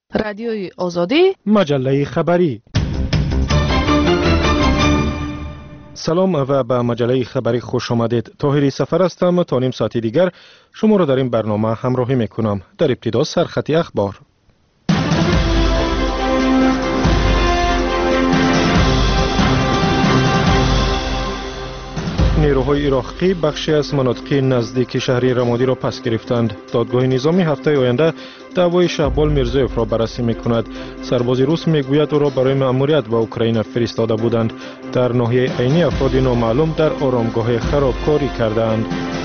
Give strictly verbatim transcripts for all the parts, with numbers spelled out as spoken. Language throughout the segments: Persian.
رادیوی آزادی، مجله خبری. سلام و به مجله خبری خوش آمدید. طاهری سفر هستم. تا نیم ساعت دیگر شما را در این برنامه همراهی میکنم. در ابتدا سرخط اخبار. نیروهای عراقی بخشی از مناطق نزدیک شهر رمادی را پس گرفتند. دادگاه نظامی هفته آینده دعوای شهبال میرزویف را بررسی میکند. سرباز روس میگوید او را برای مأموریت به اوکراین فرستاده بودند. در ناحیه عینی افراد نامعلوم در آرامگاه خرابکاری کردند.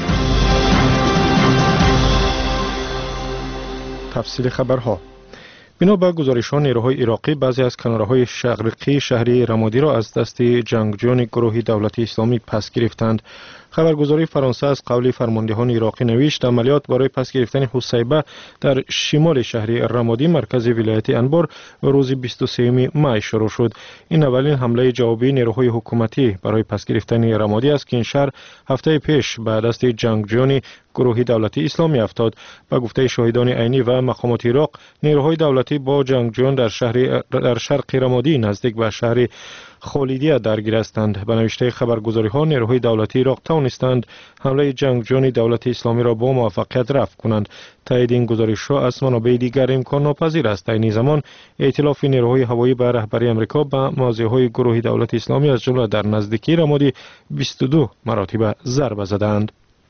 تفصیل خبرها. بنا به گزارش‌ها نیروهای عراقی بعضی از کناره‌های شرقی شهر رمادی را از دست جنگجویان گروه دولت اسلامی پس گرفتند. خبرگزاری فرانسه از قول فرماندهان عراقی نوشت عملیات برای پس گرفتن حسیبه در شمال شهر رمادی مرکز ولایت انبار روز بیست و سوم می شروع شد. این اولین حمله جوابی نیروهای حکومتی برای پس گرفتن رمادی است که این شهر هفته پیش به دست جنگجویان گروه دولتی اسلامی افتاد. با گفته شاهدان عینی و مقامات عراق، نیروهای دولتی با جنگجویان در شهر در شرق رمادی نزدیک به شهر خالیدیه درگیر هستند. به نوشته خبرگزاری ها، نیروهای دولتی عراق توانستند حمله جنگجویان دولت اسلامی را با موفقیت رفع کنند. تایید این گزارش ها از منابع دیگر امکان ناپذیر است. در این زمان ائتلاف نیروهای هوایی به رهبری آمریکا به مواضعهای گروه دولت اسلامی از جمله در نزدیکی رمادی بیست و دو مراتب ضربه زدند.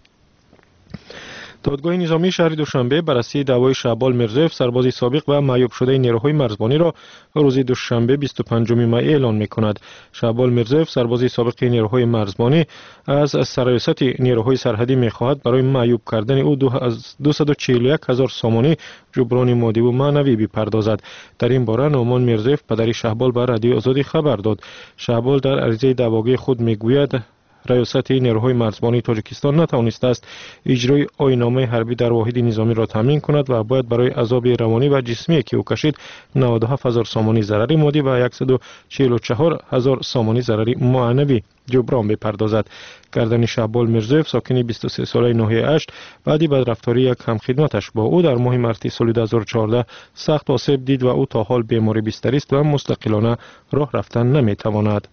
دادگاه نظامی شهر دوشنبه بررسی دعوای شهبال میرزویف سرباز سابق و معیوب شده نیروهای مرزبانی را روز دوشنبه بیست و پنجم می اعلان می کند. شهبال میرزویف سرباز سابق نیروهای مرزبانی از سرایست نیروهای سرحدی می خواهد برای معیوب کردن او دویست و چهل و یک هزار سامانی جبران مادی و معنوی بپردازد. در این باره نعمان میرزویف پدر شهبال به رادیو آزادی خبر داد. شهبال در عریضه دعواگوی خود می گوید ریاست نیروهای مرزبانی تاجیکستان نتوانسته است اجرای آیین‌نامه حربی در واحد نظامی را تامین کند و باید برای عذاب روانی و جسمی که او کشید نود و هفت هزار سامانی ضرری مادی و صد و چهل و چهار هزار سامانی ضرری معنوی جبران بپردازد. گردن شهبال میرزویف ساکن بیست و سه ساله ناحیه اشت بعدی بدرفتاری یک همخدمتش با او در ماه مارس سال دو هزار و چهارده سخت آسیب دید و او تا حال بیماری بستری است و مستقلانه راه رفتن نمیتواند.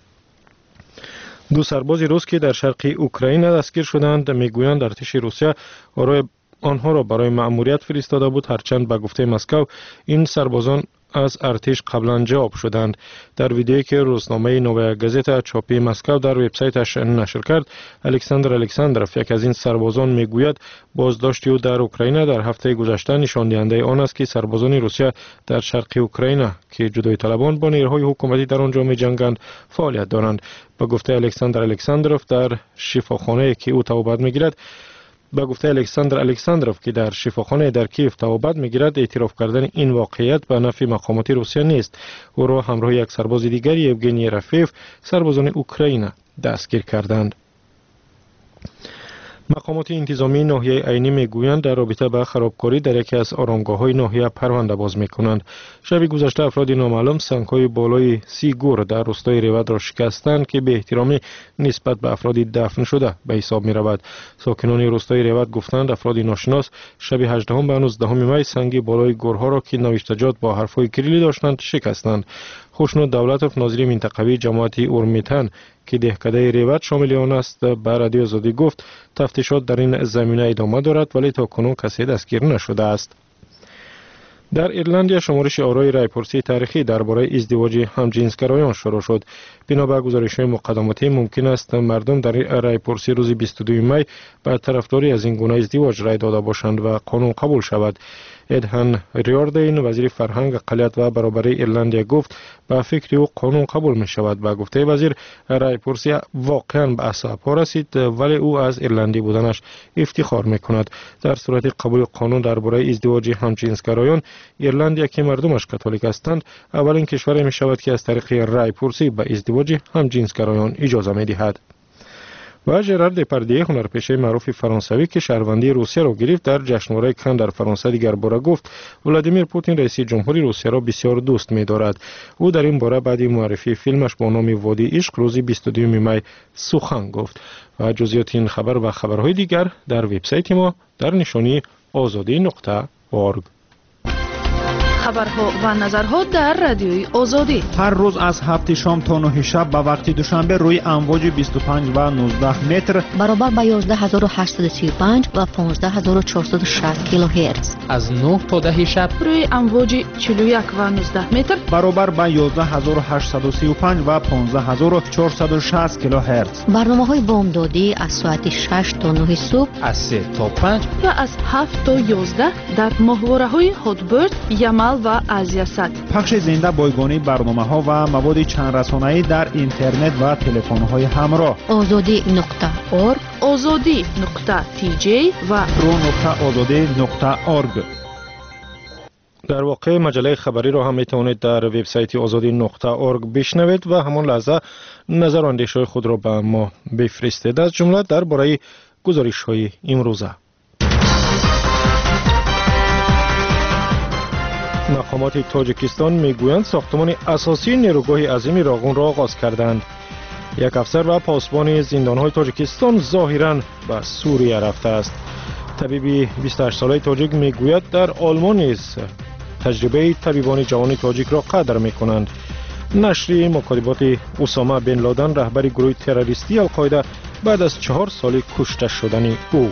دو سرباز روس که در شرق اوکراین دستگیر شدند میگویند ارتش روسیه آنها را برای مأموریت فرستاده بود، هرچند به گفته مسکو این سربازان از ارتش قبلا جواب شدند. در ویدیویی که روزنامه نووایا گازتا چاپی مسکو در وبسایتش نشر کرد، الکساندر الکساندروف یک از این سربازان میگوید بازداشت او در اوکراین در هفته گذشته نشان دهنده آن است که سربازان روسیه در شرق اوکراین که جدایی طلبان با نیروهای حکومتی در آنجا می‌جنگند فعالیت دارند. با گفته الکساندر الکساندروف در شفاخانه که او توبت می‌گیرد با گفته الکساندر الکساندروف که در شفاخانه در کیف توبت می‌گیرد، اعتراف کردن این واقعیت به نفع مقامات روسیه نیست. او را همراه یک سرباز دیگر یوگنی رفیف سربازان اوکراین دستگیر کردند. مقامات انتظامی ناحیه عینی میگویند در رابطه با خرابکاری در یکی از آرامگاه‌های ناحیه پرونده باز می‌کنند. شب گذشته افراد نامعلوم سنگ‌های بالای سی گور در روستای ریوت را شکستند که به احترامی نسبت به افراد دفن شده به حساب می‌رود. ساکنان روستای ریوت گفتند افراد ناشناس شب هجدهم و نوزدهم می سنگ بالای گورها را که نوشتجات با حرف‌های کریلی داشتند شکستند. خوشنود دولتوف ناظر منطقوی جماعت اورمیتن که دهکده ریوت شامل آن است به رادیو آزادی گفت تفتیشات در این زمینه ادامه دارد ولی تا کنون کسی دستگیر نشده است. در ایرلند شمارش آرای رایپرسی تاریخی درباره ازدواج همجنسگرایان شروع شد. بنا به گزارش‌های مقدماتی ممکن است مردم در رایپرسی روز بیست و دو می به طرفداری از این گونه ازدواج رای داده باشند و قانون قبول شود. ادهن ریاردین وزیر فرهنگ، اقلیت و برابری ایرلند گفت به فکر او قانون قبول می شود. به گفته وزیر رایپرسی واقعا به اعصاب رسید ولی او از ایرلندی بودنش افتخار می کند. در صورت قبول قانون درباره ازدواج همجنسگرایان، ایرلند که مردمش کاتولیک هستند اولین کشور می شود که از طریق رایپرسی به ازدواج همجنسگرایان اجازه می دهد. و ژرار دپاردیه هنرپیشه معروف فرانسوی که شهروندی روسیه را گرفت در جشنواره کن در فرانسه دیگر باره گفت ولادیمیر پوتین رئیس جمهوری روسیه را بسیار دوست می دارد. او در این باره بعد معرفی فیلمش با نام وادی عشق روز بیست و دو می سخن گفت. و جزئیات این خبر و خبرهای دیگر در وبسایت ما در نشانی آزادی نقطه اورگ. خبرها و نظرها در رادیوی آزادی هر روز از هفت شام تا نه شب به وقت دوشنبه روی امواج بیست و پنج و نوزده متر برابر با یازده هزار و هشتصد و سی و پنج و پانزده هزار و چهارصد و شصت کیلوهرتز از نه تا ده شب روی امواج چهل و یک و نوزده متر برابر با یازده هزار و هشتصد و سی و پنج و پانزده هزار و چهارصد و شصت کیلوهرتز. برنامه‌های بامدادی از ساعت شش تا نه صبح، از سه تا پنج و از هفت تا یازده در ماهواره‌های هاتبرد، یمل و ازیاسات. پخش زنده بایگانی برنامه‌ها و مواد چند رسانه‌ای در اینترنت و تلفن‌های همراه. آزادی نقطه اورگ، آزادی نقطه تی جی و رو نقطه آزادی نقطه اورگ. در واقع مجله خبری را هم میتوانید در وبسایت آزادی نقطه اورگ بشنوید و همان لحظه نظر و اندیشه‌های خود را به ما بفرستید، از جمله درباره گزارش‌های امروزه. مقامات تاجیکستان میگویند ساختمان اساسی نیروگاه عظیم راغون را آغاز کردند. یک افسر و پاسبان زندان‌های تاجیکستان ظاهراً به سوریه رفته است. طبیبی بیست و هشت ساله تاجیک میگوید در آلمان نیز تجربه طبیبان جوان تاجیک را قدر میکنند. نشر مکاتبات اسامه بن لادن رهبر گروه تروریستی القاعده بعد از چهار سال کشته شدن او.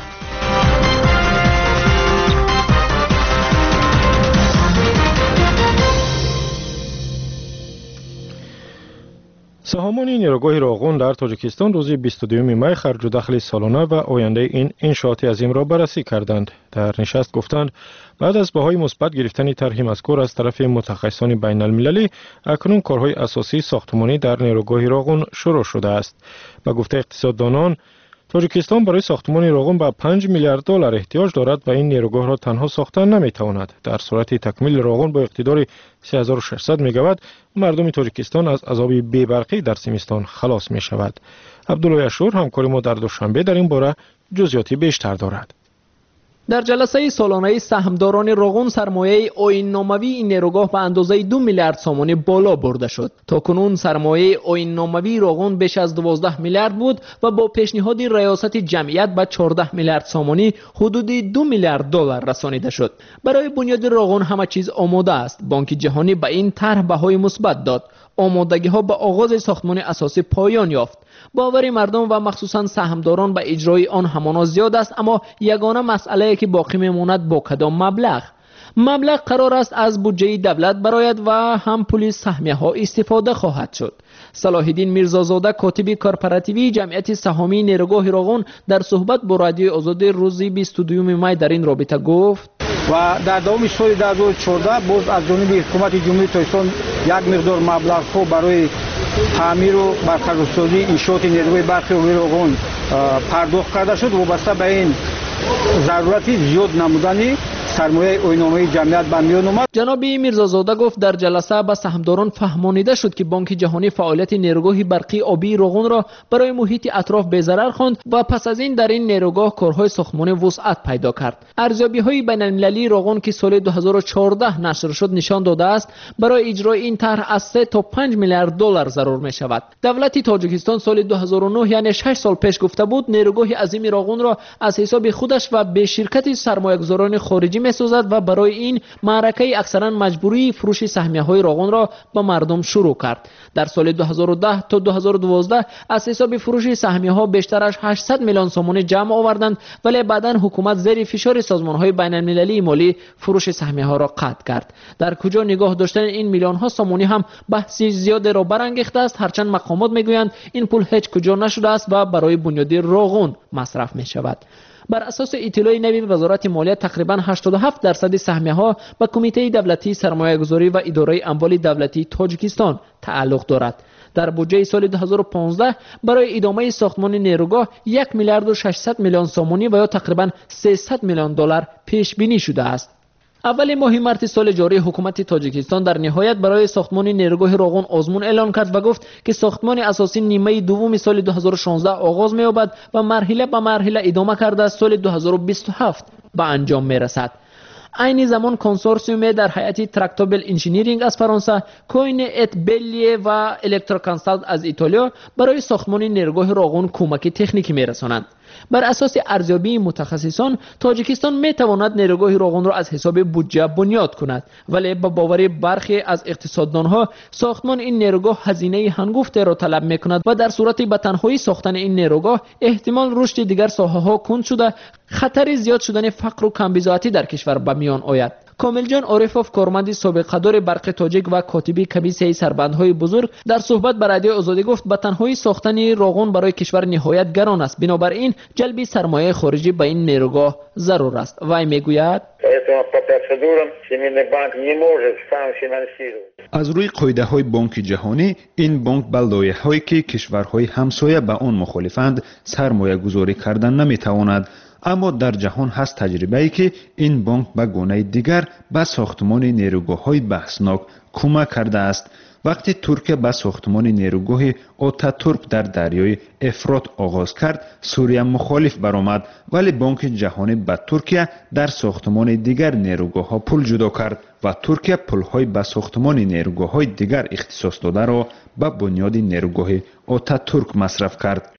سهامان نیروگاه راغون در تاجیکستان روز بیست و دو می خرج و دخل سالانه و آینده این انشاءات عظیم را بررسی کردند. در نشست گفتند بعد از بهای مثبت گرفتن طرح مذکور از طرف متخصصان بین المللی، اکنون کارهای اساسی ساختمانی در نیروگاه راغون شروع شده است. با گفته اقتصاددانان، تاجیکستان برای ساختمان راغون به پنج میلیارد دلار احتیاج دارد و این نیروگاه را تنها ساختن نمیتواند. در صورت تکمیل راغون با اقتدار سه هزار و ششصد مگاوات مردم تاجیکستان از عذاب بی‌برقی در زمستان خلاص می شود. عبدالله اشور همکار ما در دوشنبه در این باره جزئیاتی بیشتر دارد. در جلسه سالانه سهامداران راغون سرمایه آیین ناموی این نیروگاه به اندازه دو میلیارد سامانی بالا برده شد. تاکنون سرمایه آیین ناموی راغون بیش از دوازده میلیارد بود و با پیشنهاد ریاست جمعیت به چهارده میلیارد سامانی حدود دو میلیارد دلار رسانیده شد. برای بنیاد راغون همه چیز آماده است. بانک جهانی به این طرح بهای مثبت داد. آمادگی ها به آغاز ساختمان اساسی پایان یافت. باور مردم و مخصوصا سهامداران به اجرای آن همانا زیاد است، اما یگانه مسئله که باقی میماند با کدام مبلغ. مبلغ قرار است از بودجه دولت برآید و هم پول سهمیه ها استفاده خواهد شد. صلاح الدین میرزازاده کاتب کارپراتیوی جمعیت سهامی نیروگاه راغون در صحبت با رادیو آزادی روز بیست و دو می در این رابطه گفت و در دوام سال دو هزار و چهارده باز از جانب حکومت جمهوری تاجیکستان یک مقدار مبلغ ها برای تعمیر و برقرارسازی انشاءات نیروگاه برقی راغون پرداخت کرده شد. وابسته به این ضرورت زیاد نمودن سرمایه آیین‌نامه جمعیت به میان آمد. جناب میرزازاده گفت در جلسه به سهامداران فهمانیده شد که بانک جهانی فعالیت نیروگاه برقی آبی راغون را برای محیط اطراف بی‌ضرر خواند و پس از این در این نیروگاه کارهای ساختمانی وسعت پیدا کرد. ارزیابی‌های بین‌المللی راغون که سال دو هزار و چهارده نشر شد نشان داده است برای اجرای این طرح از سه تا پنج میلیارد دلار ضرور می شود. دولت تاجیکستان سال دو هزار و نه یعنی شش سال پیش گفته بود نیروگاه عظیم راغون را از حساب خودش و به شرکت سرمایه‌گذاران خارجی می‌سازد و برای این معرکه اکثرا مجبوری فروش سهمیه‌های راغون را به مردم شروع کرد. در سال دو هزار و ده تا دو هزار و دوازده از حساب فروش سهمیه‌ها بیشتر از هشتصد میلیون سومانی جمع آوردند، ولی بعداً حکومت زیر فشار سازمان‌های بین‌المللی مالی فروش سهمیه‌ها را قطع کرد. در کجا نگاه داشتن این میلیون‌ها سومانی هم بحثی زیاد را برانگیخته است، هرچند مقامات میگویند این پول هیچ کجا نشده است و برای بنیاد راغون مصرف می‌شود. بر اساس اطلاع نوی وزارت مالیه تقریباً هشتاد و هفت درصد سهمیه ها به کمیته دولتی سرمایه‌گذاری و اداره اموال دولتی تاجیکستان تعلق دارد. در بودجه سال دو هزار و پانزده برای ادامه ساختمان نیروگاه یک میلیارد و ششصد میلیون سومانی و یا تقریباً سیصد میلیون دلار پیش بینی شده است. اول ماه مارس سال جاری حکومت تاجیکستان در نهایت برای ساختمان نیروگاه راغون آزمون اعلان کرد و گفت که ساختمان اساسی نیمه دوم سال دو هزار و شانزده آغاز می‌یابد و مرحله به مرحله ادامه کرده سال دو هزار و بیست و هفت به انجام می‌رسد. این زمان کنسورسیوم در هیئت ترکتابل انجینیرینگ از فرانسه، کوین ات بلیه و الکتروکانسالت از ایتالیا برای ساختمان نیروگاه راغون کمک تکنیکی می‌رسانند. بر اساس ارزیابی متخصصان تاجیکستان می تواند نیروگاه روغن را از حساب بودجه بنیاد کند، ولی با باور برخی از اقتصاددانها ساختمان این نیروگاه هزینه هنگفتی را طلب می کند و در صورت به تنهایی ساختن این نیروگاه احتمال رشد دیگر ساحه ها کند شده خطر زیاد شدن فقر و کمبزاعتی در کشور به میان آید. کامل جان عارفوف، کارمند سابق قدر برق تاجیک و کاتبی کمیسیه سربندهای بزرگ، در صحبت با رادیو آزادی گفت به تنهایی ساختن روغن برای کشور نهایت گران است، بنابراین جلب سرمایه خارجی به این نیروگاه ضرور است. وی میگوید از روی قاعده های بانک جهانی این بانک به لایحه‌هایی که کشورهای همسایه به آن مخالفند سرمایه گذاری کردن نمیتواند، اما در جهان هست تجربه‌ای که این بانک به گونه دیگر به ساختمان نیروگاه‌های بحثناک کمک کرده است. وقتی ترکیه به ساختمان نیروگاه آتاتورک در دریای افرات آغاز کرد، سوریه مخالف برآمد، ولی بانک جهانی به ترکیه در ساختمان دیگر نیروگاه‌ها پول جدا کرد و ترکیه پول‌های به ساختمان نیروگاه‌های دیگر اختصاص داده را به بنیاد نیروگاه آتاتورک مصرف کرد.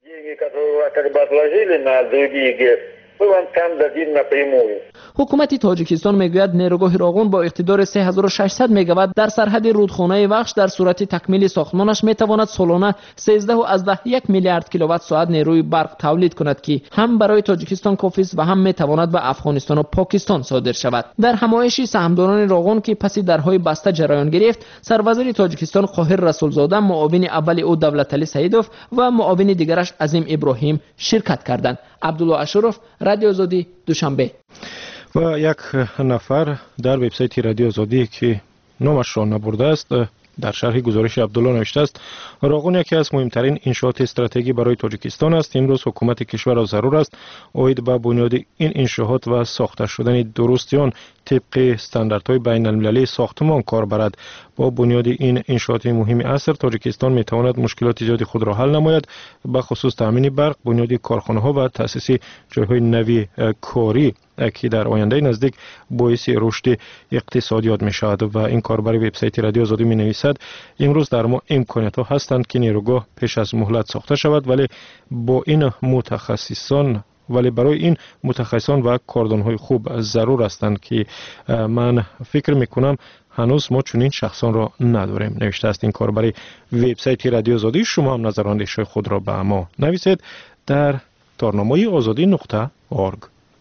حکومت تاجیکستان میگوید نیروگاه روغن با اقتدار سه هزار و ششصد مگاوات در سرحد رودخانه وخش در صورت تکمیل ساختمانش میتواند سالانه سیزده و از ده یک میلیارد کیلووات ساعت نیروی برق تولید کند که هم برای تاجیکستان کافی است و هم میتواند به افغانستان و پاکستان صادر شود. در همایشی سهامداران روغن که پس درهای بسته جریان گرفت، سروزیر تاجیکستان قاهر رسولزاده، معاون اول او دولتعلی سعیدوف و معاون دیگرش عظیم ابراهیم شرکت کردند. عبدالله اشرف، رادیو آزادی، دوشنبه. و یک نفر در وبسایت رادیو آزادی که نامش را نبرده است در شرح گزارش عبدالله نوشته است: روغن یکی از مهمترین انشاءات استراتژیکی برای تاجیکستان است. امروز حکومت کشور را ضرور است اید به بنیاد این انشاءات و ساخته شدن درستی آن طبق استانداردهای بین المللی ساختمان کار برد. با بنیاد این انشاءات مهم عصر تاجیکستان می تواند مشکلات زیادی خود را حل نماید، به خصوص تامین برق، بنیاد کارخانه ها و تاسیس جایهای نوی کاری که در آینده نزدیک باعث رشد اقتصادیات می شود. و این کاربر وبسایت رادیو آزادی می نویسد: امروز در ما امکانات ها هستند که نیروگاه پیش از مهلت ساخته شود، ولی با این متخصصان ولی برای این متخصصان و کاردانهای خوب ضرور هستند که من فکر میکنم هنوز ما چنین شخصان را نداریم. نوشته است این کاربر وبسایت رادیو آزادی. شما هم نظراندیش خود را به ما نویسید در تارنامه آزادی نقطه اورگ.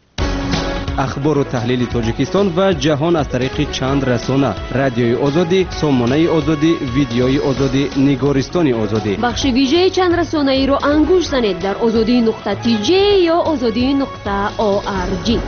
اخبار و تحلیل تاجیکستان و جهان از طریق چند رسانه: رادیوی آزادی، سامانه آزادی، ویدیوی آزادی، نگارستان آزادی. بخش ویژه چند رسانه ای را انگوش زنید در آزادی نقطه تی جی یا آزادی نقطه او آر جی.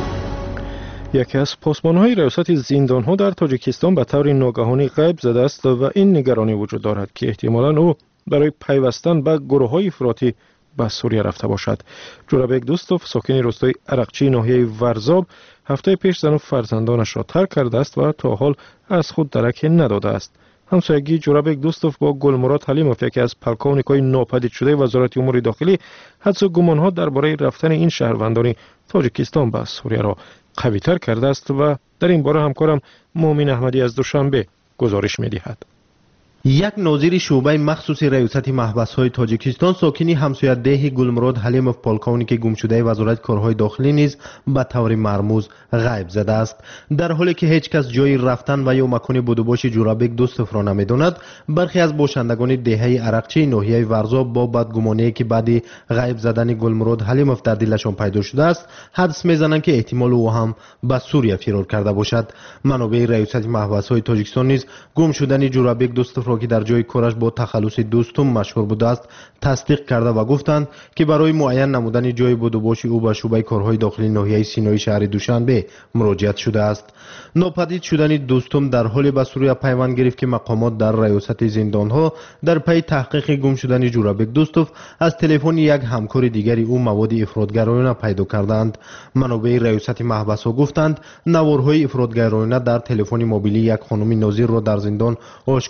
یکی از پاسبان‌های ریاست زندان‌ها در تاجیکستان به طور ناگهانی غیب زده است و این نگرانی وجود دارد که احتمالاً او برای پیوستن به گروه‌های افراطی به سوریه رفته باشد. جورابک دوستوف، ساکن روستای عرقچی ناحیه ورزاب، هفته پیش زن و فرزندانش را ترک کرده است و تا حال از خود درک نداده است. همسایگی جورابک دوستوف با گلمراد حلیموف، یکی از پلکاونیک‌های ناپدید شده وزارت امور داخلی، حدس و گمان‌ها درباره رفتن این شهروندان تاجیکستان به سوریه را قوی‌تر کرده است و در این باره همکارم مومن احمدی از دوشنبه گزارش می‌دهد. یک ناظر شعبه مخصوص ریاست محبس‌های تاجیکستان، ساکنی همسایه‌دهی گلمراد حلیموف پالکاونیک گم شده وزارت کارهای داخلی نیز به طور مرموز غیب زده است، در حالی که هیچ کس جای رفتن و یا مکان بودوباش جورابک دوستوف را نمی‌داند. برخی از باشندگان دهه عرقچی ناحیه ورزاب با بدگمانی که بعد غیب زدن گلمراد حلیموف در دلشان پیدا شده است، حدس می‌زنند که احتمال او هم به سوریه فرار کرده باشد. منابع ریاست محبس‌های تاجیکستان نیز گم شدن جورابک دوستوف که در جای کارش با تخلص دوستم مشهور بوده است تصدیق کرده و گفتند که برای معین نمودن جای بودوباش او به شعبه کارهای داخلی ناحیه سینایی شهر دوشنبه مراجعه شده است. ناپدید شدن دوستم در حالی به سوریه پیوند گرفت که مقامات در ریاست زندانها در پی تحقیق گم شدن جورابک دوستوف از تلفن یک همکار دیگری او مواد افراطگرایانه پیدا کردند. منابع ریاست محبس‌ها گفتند نوارهای افراطگرایانه در تلفن موبیلی یک خانم ناظر را در زندان آشکار کردند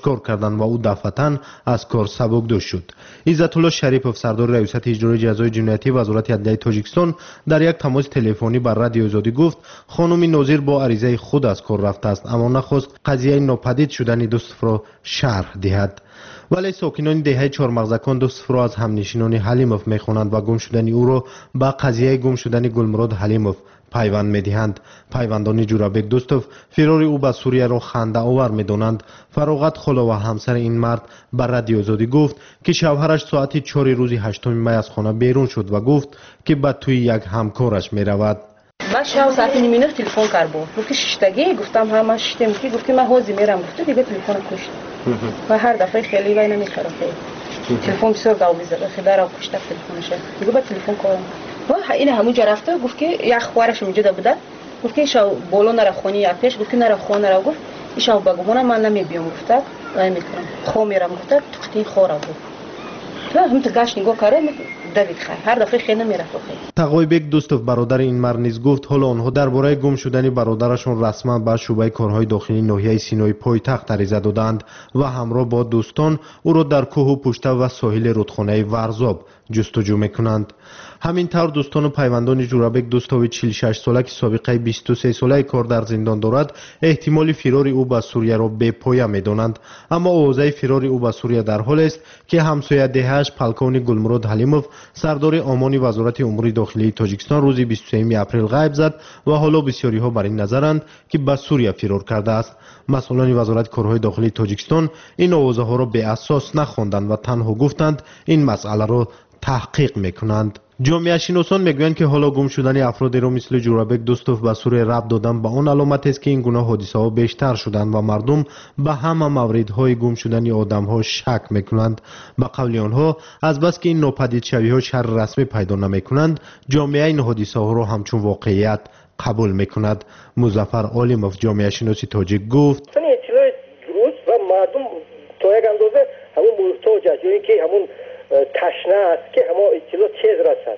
شدند و او دفعتاً از کار سبکدوش شد. عزت الله شریفов سردار ریاست اجرایی جزای جنایتی وزارت عدلیه تاجیکستان در یک تماس تلفنی بر رادیو آزادی گفت خانم ناظر با عریضه خود از کار رفته است، اما نخواست قضیه ناپدید شدن دوستف را شرح دهد. ولی ساکنان دهه چهارمغزکان دوستف را از همنشینان حلیمov میخوانند و گم شدن او را به قضیه گم شدن گلمراد حلیمov پیوند میدهند. پیوندان جورابک دوستف فرار او به سوریه را خنده آور میدانند. فراغت خلا و همسر این مرد بر رادیو آزادی گفت که شوهرش ساعت چهار روز هشتم می از خانه بیرون شد و گفت که به توی یک همکارش میرود. بعد شب ساعت نیم نه تلفن کرد بود. گفت ششتگی گفتم همه شتم کی گفت که من حاضر میرم گفت دیگه تلفن کشت. و هر دفعه خیلی وای نمیخوره. تلفن بسیار گاو میزد. خدا را کشت تلفنش. دیگه با تلفن کردم. و این همونجا رفته گفت که یک خوارش اونجا بوده. گفت که شو بالا نره خونی یا پیش گفت که نره خونه را گفت ایشون بگمونه من نمیبیام گفت وای میکنم. خو میرم گفت تختی خورا بود. تو هم تو گاش نگاه کردم دوید خیر هر دفعه خیلی نمیره خیر. تقایبک دوستف برادر این مرد نیز گفت حالا آنها درباره گم شدن برادرشان رسما به شعبه کارهای داخلی ناحیه سینای پایتخت عریضه دادند و همراه با دوستان او را در کوه و پشته و ساحل رودخانه ورزاب جستجو میکنند. همین طور دوستان و پیوندان جورابک دوستاوی چهل و شش ساله که سابقه بیست و سه ساله کار در زندان دارد احتمال فرار او به سوریه را به پایه میدانند، اما اوضاع فرار او به سوریه در حال است که همسایه دهه‌اش پلکان گلمراد حلیمov سردار آمان وزارت امور داخلی تاجیکستان روز بیست و سوم اپریل غیب زد و حالا بسیاری ها بر این نظرند که به سوریه فرار کرده است. مسئولان وزارت کارهای داخلی تاجیکستان این اوضاع ها را به اساس نخواندند و تنها گفتند این مسئله را تحقیق میکنند. جامعه شناسان میگویند که حالا گم شدن افرادی را مثل جورابک دوستف به سوریه ربط دادن به آن علامت است که این گونه حادثه ها بیشتر شدند و مردم به همه موردهای گم شدن آدم ها شک میکنند. به قول آنها از بس که این ناپدید شوی ها شرح رسمی پیدا نمیکنند جامعه این حادثه ها را همچون واقعیت قبول میکند. مظفر عالمov جامعه شناسی تاجیک گفت اطلاع درست و مردم تا یک اندازه همون محتاج است یا اینکه همون تشنه است که همه اطلاع تیز رسد.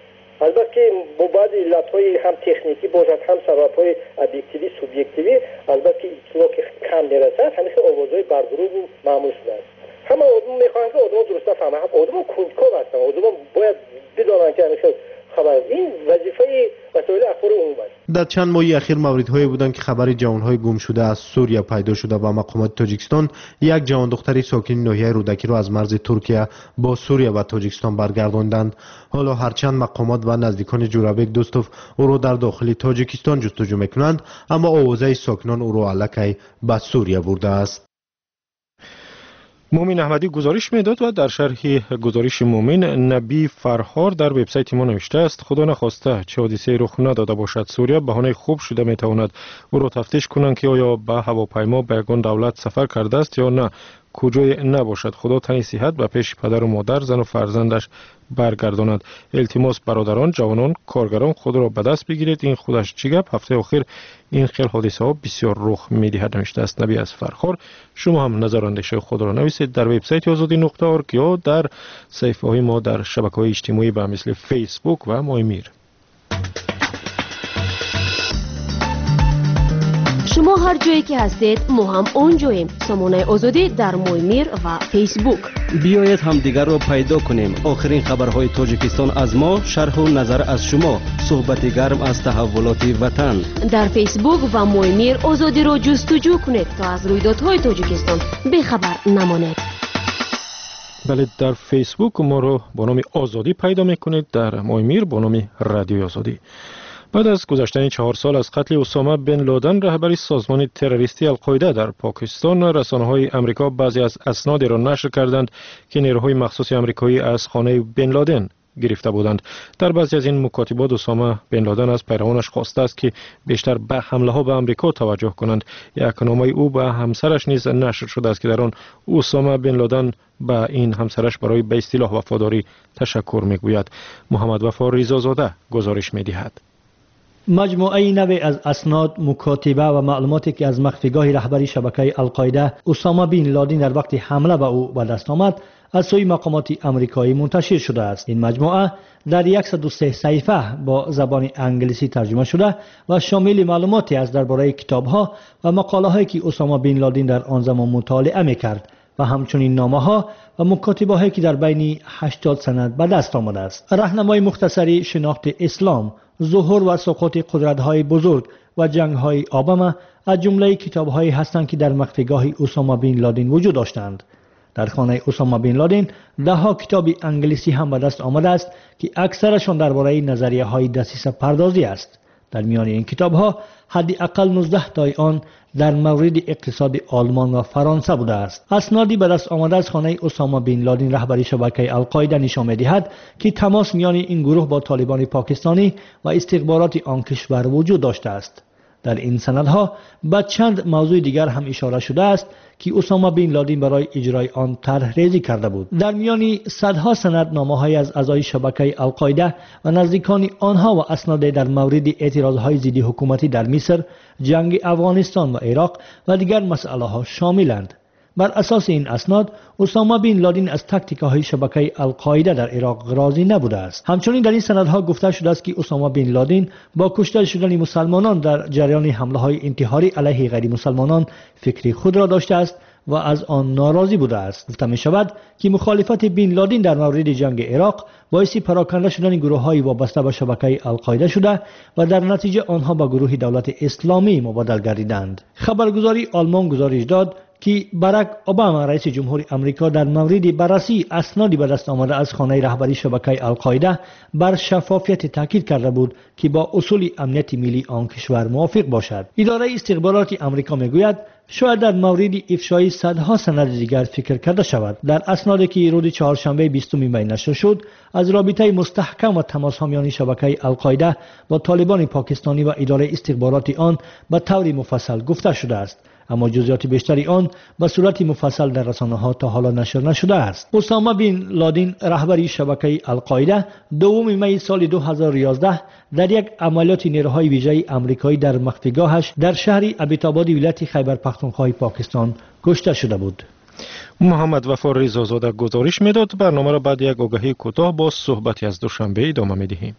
البته که با بعض علتهای هم تکنیکی باشد هم سببهای ابیکتیوی سوبیکتیوی البته که اطلاع که کم میرسد همیشه آوازهای برگروه و معمول شده است. همه آدم میخواهند که آدم درست فهمه هم آدم کنجکاو هستند آدم باید بدانند که همیشه خبر این وظیفه وسایل اخبار عمومی است. در چند ماه اخیر موردهایی بودند که خبر جوانهای گم شده از سوریه پیدا شده و مقامات تاجیکستان یک جوان دختری ساکن ناحیه رودکی را از مرز ترکیه با سوریه و تاجیکستان برگرداندند. حالا هرچند مقامات و نزدیکان جورابک دوستف او را در داخل تاجیکستان جستجو میکنند، اما اوضاع ساکنان او را الکی به سوریه برده است. مومن احمدی گزارش میداد و در شرح گزارش مومن نبی فرهار در وبسایت ما نوشته است خدا نخواسته چه حادثه‌ای رخ نداده باشد سوریه بهانه خوب شده میتواند او را تفتیش کنند که آیا به هواپیما به یگان دولت سفر کرده است یا نه کجای نباشد. خدا تنی صحت به پیش پدر و مادر زن و فرزندش برگرداند. التماس برادران جوانان کارگران خود را به دست بگیرید. این خودش چی گپ هفته اخیر این خیل حادثه ها بسیار رخ میدهد نوشته است نبی از فرخار. شما هم نظر اندیشه خود را نویسید در وبسایت آزادی نقطه اورگ یا در صفحه های ما در شبکه‌های اجتماعی به مثل فیسبوک و مایمیر. شما هر جایی که هستید ما هم اونجاییم. سامانه آزادی در مایمیر و فیسبوک. بیایید همدیگر را پیدا کنیم. آخرین خبرهای تاجیکستان از ما، شرح و نظر از شما، صحبت گرم از تحولات وطن. در فیسبوک و مایمیر آزادی را جستجو کنید تا از رویدادهای تاجیکستان بخبر نمانید. بله در فیسبوک ما را با نام آزادی پیدا میکنید، در مایمیر با نام رادیو آزادی. بعد از گذشتن چهار سال از قتل اسامه بن لادن رهبر سازمان تروریستی القاعده در پاکستان، رسانه‌های آمریکا بعضی از اسنادی را نشر کردند که نیروهای مخصوص آمریکایی از خانه بن لادن گرفته بودند. در بعضی از این مکاتبات اسامه بن لادن از پیروانش خواسته است که بیشتر به حمله ها به آمریکا توجه کنند. یک نامه او به همسرش نیز نشر شده است که در آن اسامه بن لادن به این همسرش برای به اصطلاح وفاداری تشکر میگوید. محمد وفا رضازاده گزارش میدهد. مجموعه نوی از اسناد، مکاتبه و معلوماتی که از مخفیگاه رهبری شبکه القاعده اسامه بن لادن در وقت حمله به او به دست آمد از سوی مقامات آمریکایی منتشر شده است. این مجموعه در صد و سه صفحه با زبان انگلیسی ترجمه شده و شامل معلوماتی است درباره کتاب‌ها و مقاله‌هایی که اسامه بن لادن در آن زمان مطالعه می‌کرد و همچنین نامه‌ها و مکاتبه‌هایی که در بین هشتاد سند به دست آمده است. راهنمای مختصری شناخت اسلام، ظهور و سقوط قدرت‌های بزرگ و جنگ‌های اوباما از جمله کتاب‌هایی هستند که در مخفیگاه اسامه بن لادن وجود داشتند. در خانه اسامه بن لادن ده ها کتاب انگلیسی هم به دست آمده است که اکثرشان درباره نظریه‌های دسیسه پردازی است. در میان این کتاب‌ها حداقل نوزده تای آن در مورد اقتصاد آلمان و فرانسه بوده است. اسنادی به دست آمده از خانه اسامه بن لادن رهبری شبکه القاعده نشان می‌دهد که تماس میان این گروه با طالبان پاکستانی و استخبارات آن کشور وجود داشته است. در این سندها به چند موضوع دیگر هم اشاره شده است که اسامه بن لادن برای اجرای آن طرح ریزی کرده بود. در میان صدها سند نامه‌های از اعضای شبکه القاعده و نزدیکان آنها و اسناد در مورد اعتراضهای ضد حکومتی در مصر، جنگ افغانستان و عراق و دیگر مسائل‌ها شاملند. بر اساس این اسناد اسامه بن لادن از تاکتیک‌های شبکه القاعده در عراق راضی نبوده است. همچنین در این سندها گفته شده است که اسامه بن لادن با کشته شدن مسلمانان در جریان حمله‌های انتحاری علیه غیر مسلمانان فکری خود را داشته است و از آن ناراضی بوده است. گفته می شود که مخالفت بن لادن در مورد جنگ عراق باعث پراکنده شدن گروه‌های وابسته به شبکه القاعده شده و در نتیجه آنها به گروه دولت اسلامی مبادل گردیدند. خبرگزاری آلمان گزارش داد که باراک اوباما رئیس جمهور امریکا در مورد بررسی اسنادی به دست آمده از خانه رهبری شبکه القاعده بر شفافیت تاکید کرده بود که با اصول امنیت ملی آن کشور موافق باشد. اداره استخبارات امریکا میگوید شاید در مورد افشای صدها سند دیگر فکر کرده شود. در اسنادی که روز چهارشنبه بیستم می نشر شد از رابطه مستحکم و تماس‌ها میان شبکه القاعده با طالبان پاکستانی و اداره استخبارات آن به طور مفصل گفته شده است، اما جزئیات بیشتری آن به صورت مفصل در رسانه‌ها تا حالا نشر نشده است. اسامه بن لادن رهبری شبکه القاعده دوم می سال دو هزار و یازده در یک عملیات نیروهای ویژه آمریکایی در مخفیگاهش در شهر ابیتاباد ولایت خیبر پختونخوا پاکستان کشته شده بود. محمد وفا رضازاده گزارش میداد. برنامه را بعد یک آگهی کوتاه با صحبتی از دوشنبه ادامه می‌دهیم.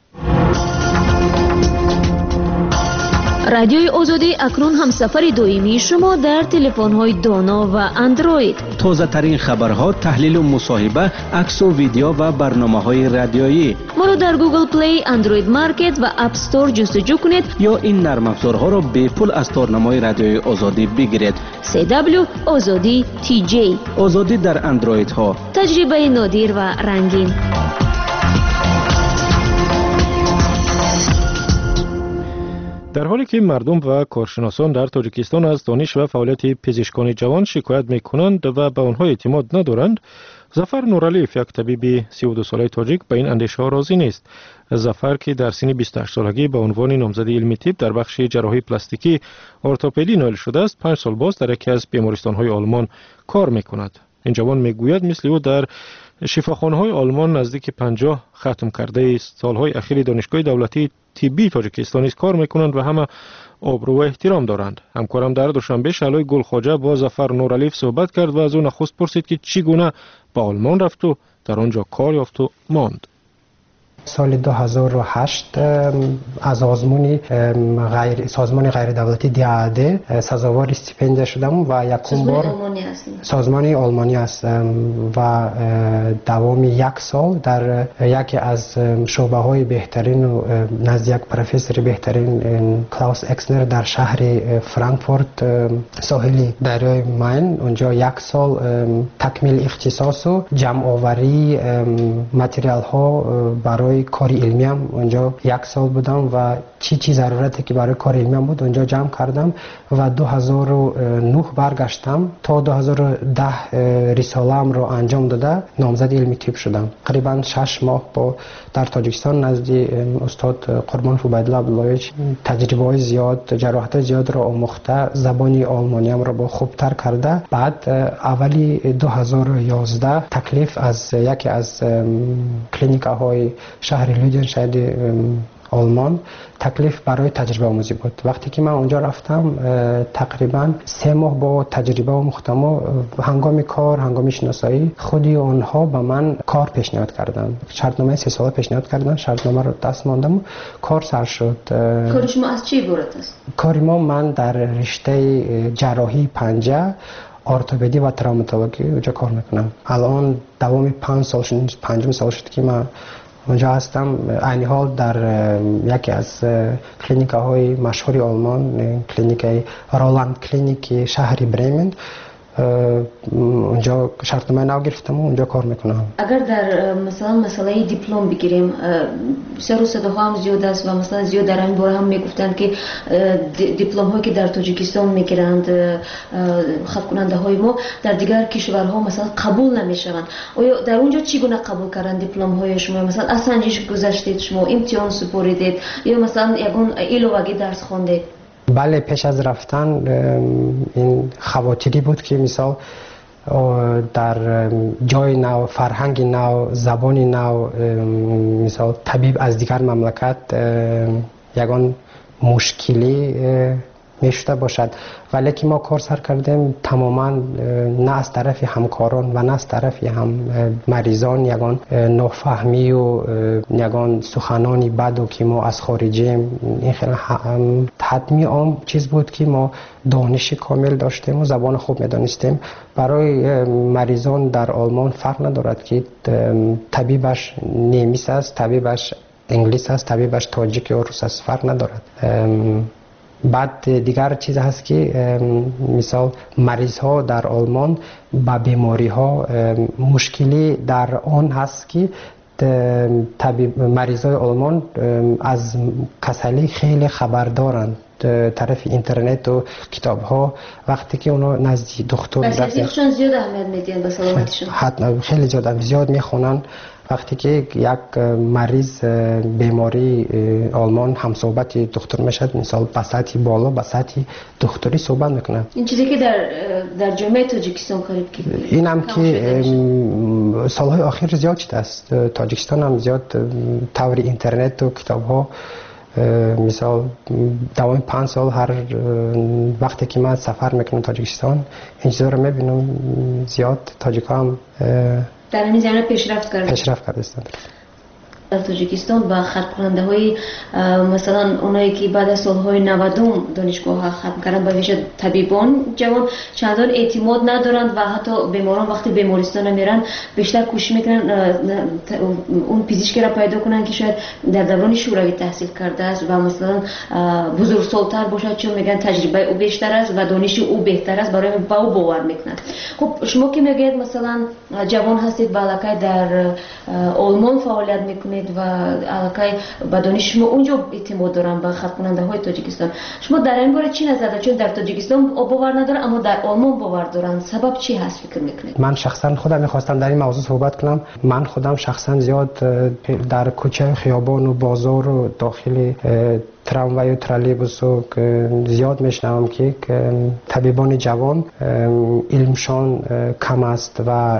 رادیوی آزادی اکنون همسفر دائمی شما در تلفن‌های دانا و اندروید. تازه ترین خبرها، تحلیل و مصاحبه، عکس و ویدیو و برنامه‌های رادیویی. ما را در گوگل پلی، اندروید مارکت و اپ استور جستجو کنید یا این نرم افزارها را به پول از تارنمای رادیوی آزادی بگیرید. سی دبلیو آزادی تی جی. آزادی در اندروید ها. تجربه نادر و رنگین. در حالی که مردم و کارشناسان در تاجیکستان از دانش و فعالیت پزشکان جوان شکایت می‌کنند و به آنها اعتماد ندارند، ظفر نورعلیف، یک طبیب سی و دو ساله تاجیک، به این اندیشه ها راضی نیست. ظفر که در سن بیست و هشت سالگی به عنوان نامزد علمی طب در بخش جراحی پلاستیکی ارتوپدی نایل شده است، پنج سال باز در یکی از بیمارستان‌های آلمان کار می‌کند. این جوان می‌گوید مثل او در شفاخانه‌های آلمان نزدیک پنجاه ختم کرده سالهای اخیر دانشگاه دولتی طبی تاجیکستان کار میکنند و همه آبرو و احترام دارند. همکارم در دوشنبه شعلای گلخواجه با ظفر نورعلیف صحبت کرد و از او نخست پرسید که چگونه به آلمان رفت و در آنجا کار یافت و ماند. سال دو هزار و هشت از آزمون غیر سازمان غیر دولتی دیاده سزاوار استیپندیا شدم و یکم بار سازمان آلمانی هستم و دوام یک سال در یکی از شعبه های بهترین و نزد یک پروفسور بهترین کلاوس اکسنر در شهر فرانکفورت ساحلی دریای ماین، اونجا یک سال تکمیل اختصاص و جمع آوری متریال ها برای کاری علمی هم اونجا یک سال بودم و چی چی ضرورتی که برای کار علمی هم بود اونجا جمع کردم و دو هزار و نه برگشتم تا دو هزار و ده رساله‌ام رو انجام داده نامزد علمی طب شدم. تقریبا شش ماه با در تاجیکستان نزد استاد قربان فوبایدلا عبداللهیچ تجربه زیاد، جراحت زیاد را آموخته، زبان آلمانی هم را با خوبتر کرده. بعد اولی دو هزار و یازده تکلیف از یکی از کلینیک‌های شهر لودن شهر آلمان تکلیف برای تجربه آموزی بود. وقتی که من اونجا رفتم تقریبا سه ماه با تجربه آموختم و هنگام کار، هنگام شناسایی خودی آنها به من کار پیشنهاد کردن. شرطنامه سه ساله پیشنهاد کردن، شرطنامه رو دست ماندم و کار سر شد. کار شما از چی عبارت است؟ کار ما من در رشته جراحی پنجه ارتوپدی و تروماتولوژی اونجا کار میکنم. الان دوام پنج سال شد، پنجم سال شد که من اونجا هستم. عین حال در یکی از کلینیک‌های مشهور آلمان، کلینیک رولاند کلینیک شهر برمن، اونجا شرطنامه نو گرفتم و اونجا کار میکنم. اگر در مثلا مسئله دیپلم بگیریم، سر و صداها هم زیاد است و مثلا زیاد در این باره هم میگفتند که دیپلم هایی که در تاجیکستان میگیرند خط کننده های ما در دیگر کشورها مثلا قبول نمیشوند. آیا در اونجا چگونه قبول کردن دیپلم های شما؟ مثلا از سنجش گذشتید شما، امتحان سپردید یا مثلا یگان ایلوگی درس خواندید؟ بله، پیش از رفتن این خواطری بود که مثال در جای نو، فرهنگ نو، زبان نو، مثال طبیب از دیگر مملکت یگان مشکلی میشده باشد، ولی که ما کار سر کردیم تماما نه از طرف همکاران و نه از طرف هم مریضان یگان نافهمی و یگان سخنانی بد و که ما از خارجیم، این خیلی حتمی عام چیز بود که ما دانش کامل داشتیم و زبان خوب میدانستیم. برای مریضان در آلمان فرق ندارد که طبیبش نیمیس است، طبیبش انگلیس است، طبیبش تاجیک یا روس است، فرق ندارد. بعد دیگر چیز هست که مثال مریض ها در آلمان با بیماری ها مشکلی در آن هست که طبیب مریض های آلمان از کسلی خیلی خبر دارند طرف اینترنت و کتاب ها. وقتی که اونا نزدیک دکتر رفتن زیاد اهمیت میدین به سلامتیشون، حتما خیلی زیاد زیاد میخونن. وقتی که یک مریض بیماری آلمان هم صحبت دکتر میشد، مثال بساطی بالا بساطی دکتری صحبت میکنه. این چیزی که در در جامعه تاجیکستان کارید که این هم که سالهای آخر زیاد شده است. تاجیکستان هم زیاد طور اینترنت و کتاب ها، مثال دوام پنج سال هر وقتی که من سفر میکنم تاجیکستان این چیزا رو میبینم. زیاد تاجیکا هم در این زمینه پیشرفت کرده. پیشرفت کرده است. در تاجیکستان با خط کننده های مثلا اونایی که بعد از سالهای نود دانشگاه ها ختم کردن، به ویژه طبیبان جوان چندان اعتماد ندارند و حتی بیماران وقتی بیمارستان میرن بیشتر کوشش میکنن اون پزشکی را پیدا کنن که شاید در دوران شوروی تحصیل کرده است و مثلا بزرگسال‌تر باشد، چون میگن تجربه او بیشتر است و دانش او بهتر است، برای با او باور میکنن. خب شما که میگید مثلا جوان هستید و علاقه در آلمان فعالیت میکنید و علاقه به دانش شما اونجا اعتماد دارن به خط کننده های تاجیکستان، شما در این باره چی نظر دارید؟ چون در تاجیکستان باور نداره اما در آلمان باور دارن، سبب چی هست فکر میکنید؟ من شخصا خودم میخواستم در این موضوع صحبت کنم. من خودم شخصا زیاد در کوچه خیابان و بازار و داخل تراموای و ترالیبوس و زیاد میشنوم که طبیبان جوان علمشان کم است و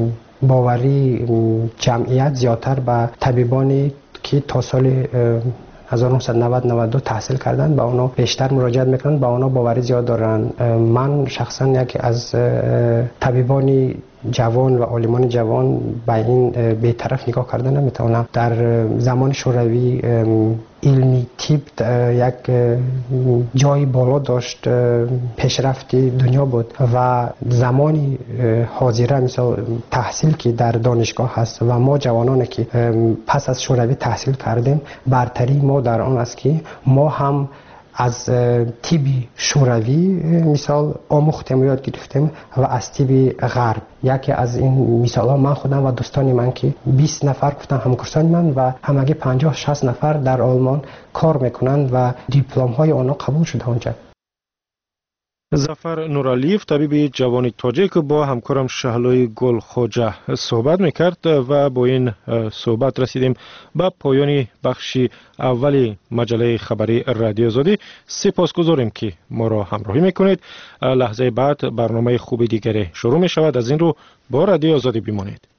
باوری جمعیت زیادتر به طبیبانی که تا سال هزار و نهصد و نود نود و دو تحصیل کردن به اونا بیشتر مراجعت میکنن، به اونا باوری زیاد دارن. من شخصا یکی از طبیبان جوان و عالمان جوان به این بی‌طرف نگاه کردن نمیتونم. در زمان شوروی علمی تیپ یک جای بالا داشت، پیشرفت دنیا بود و زمانی حاضره مثل تحصیل که در دانشگاه هست و ما جوانانی که پس از شوروی تحصیل کردیم برتری ما در آن است که ما هم از تیبی شوروی مثال آموختیم و یاد گرفتیم و از تیبی غرب. یکی از این مثال ها من خودم و دوستان من که بیست نفر گفتن همکاران من و همگی پنجاه شصت نفر در آلمان کار میکنند و دیپلم های آنها قبول شده اونجا. ظفر نورالیف طبیب جوان تاجیک با همکارم شهلای گل خوجه صحبت میکرد و با این صحبت رسیدیم به پایان بخش اولی مجله خبری رادیو آزادی. سپاسگزاریم که ما را همراهی میکنید. لحظه بعد برنامه خوب دیگری شروع می شود. از این رو با رادیو آزادی بمانید.